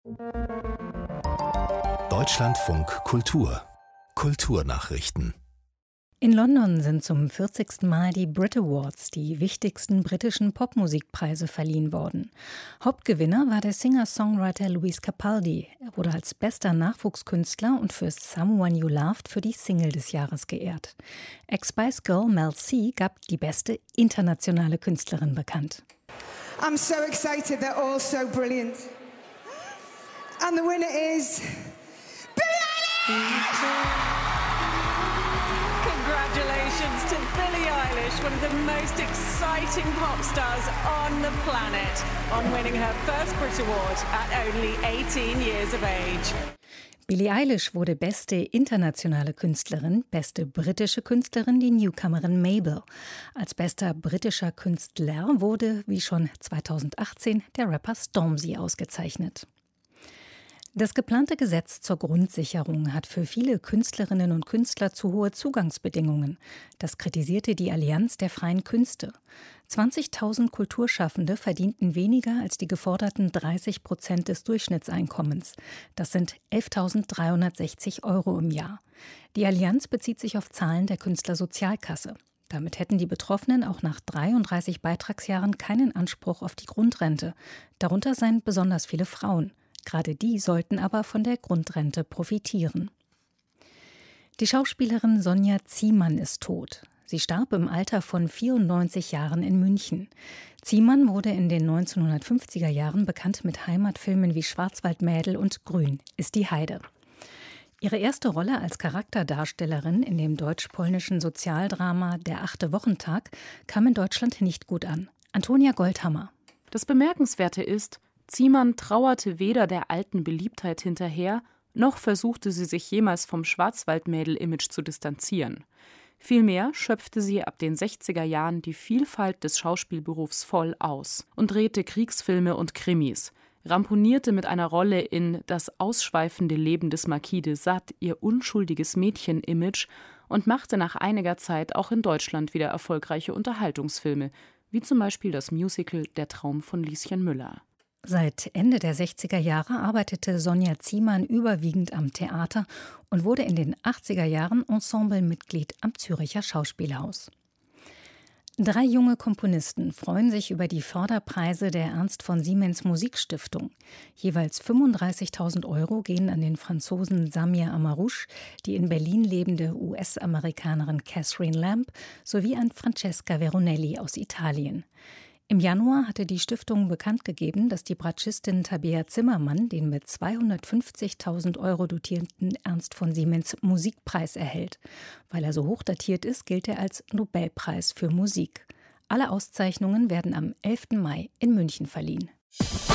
Deutschlandfunk Kultur Kulturnachrichten. In London sind zum 40. Mal die Brit Awards, die wichtigsten britischen Popmusikpreise, verliehen worden. Hauptgewinner war der Singer-Songwriter Lewis Capaldi. Er wurde als bester Nachwuchskünstler und für Someone You Loved für die Single des Jahres geehrt. Ex-Spice Girl Mel C gab die beste internationale Künstlerin bekannt. I'm so excited, they're all so brilliant. And the winner is Billie Eilish! Congratulations to Billie Eilish, one of the most exciting pop stars on the planet, on winning her first Brit Award at only 18 years of age. Billie Eilish wurde beste internationale Künstlerin, beste britische Künstlerin die Newcomerin Mabel. Als bester britischer Künstler wurde, wie schon 2018, der Rapper Stormzy ausgezeichnet. Das geplante Gesetz zur Grundsicherung hat für viele Künstlerinnen und Künstler zu hohe Zugangsbedingungen. Das kritisierte die Allianz der freien Künste. 20.000 Kulturschaffende verdienten weniger als die geforderten 30% des Durchschnittseinkommens. Das sind 11.360 € im Jahr. Die Allianz bezieht sich auf Zahlen der Künstlersozialkasse. Damit hätten die Betroffenen auch nach 33 Beitragsjahren keinen Anspruch auf die Grundrente. Darunter seien besonders viele Frauen. Gerade die sollten aber von der Grundrente profitieren. Die Schauspielerin Sonja Ziemann ist tot. Sie starb im Alter von 94 Jahren in München. Ziemann wurde in den 1950er Jahren bekannt mit Heimatfilmen wie Schwarzwaldmädel und Grün ist die Heide. Ihre erste Rolle als Charakterdarstellerin in dem deutsch-polnischen Sozialdrama Der 8. Wochentag kam in Deutschland nicht gut an. Antonia Goldhammer. Das Bemerkenswerte ist, Ziemann trauerte weder der alten Beliebtheit hinterher, noch versuchte sie sich jemals vom Schwarzwaldmädel-Image zu distanzieren. Vielmehr schöpfte sie ab den 60er Jahren die Vielfalt des Schauspielberufs voll aus und drehte Kriegsfilme und Krimis, ramponierte mit einer Rolle in Das ausschweifende Leben des Marquis de Sade ihr unschuldiges Mädchen-Image und machte nach einiger Zeit auch in Deutschland wieder erfolgreiche Unterhaltungsfilme, wie zum Beispiel das Musical Der Traum von Lieschen Müller. Seit Ende der 60er Jahre arbeitete Sonja Ziemann überwiegend am Theater und wurde in den 80er Jahren Ensemblemitglied am Zürcher Schauspielhaus. 3 junge Komponisten freuen sich über die Förderpreise der Ernst von Siemens Musikstiftung. Jeweils 35.000 € gehen an den Franzosen Samir Amarouche, die in Berlin lebende US-Amerikanerin Catherine Lamb sowie an Francesca Veronelli aus Italien. Im Januar hatte die Stiftung bekannt gegeben, dass die Bratschistin Tabea Zimmermann den mit 250.000 € dotierten Ernst von Siemens Musikpreis erhält. Weil er so hoch datiert ist, gilt er als Nobelpreis für Musik. Alle Auszeichnungen werden am 11. Mai in München verliehen.